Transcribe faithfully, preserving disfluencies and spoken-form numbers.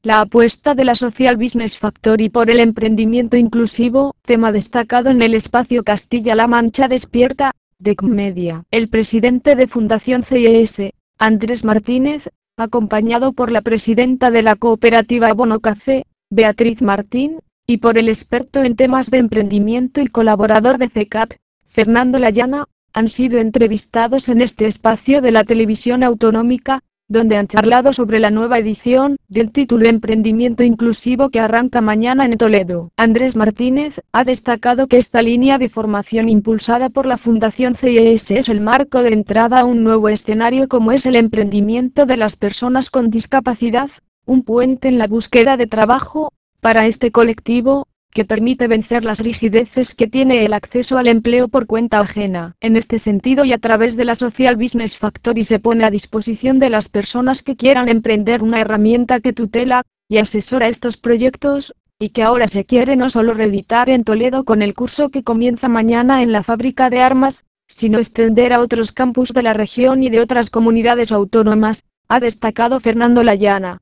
La apuesta de la Social Business Factory por el emprendimiento inclusivo, tema destacado en el espacio Castilla-La Mancha Despierta, de C Media. El presidente de Fundación C I S, Andrés Martínez, acompañado por la presidenta de la cooperativa Abono Café, Beatriz Martín, y por el experto en temas de emprendimiento y colaborador de C E C A P, Fernando Layana, han sido entrevistados en este espacio de la televisión autonómica, donde han charlado sobre la nueva edición del título Emprendimiento Inclusivo que arranca mañana en Toledo. Andrés Martínez ha destacado que esta línea de formación impulsada por la Fundación C I S es el marco de entrada a un nuevo escenario como es el emprendimiento de las personas con discapacidad, un puente en la búsqueda de trabajo para este colectivo, que permite vencer las rigideces que tiene el acceso al empleo por cuenta ajena. En este sentido y a través de la Social Business Factory se pone a disposición de las personas que quieran emprender una herramienta que tutela y asesora estos proyectos, y que ahora se quiere no solo reeditar en Toledo con el curso que comienza mañana en la fábrica de armas, sino extender a otros campus de la región y de otras comunidades autónomas, ha destacado Fernando Layana.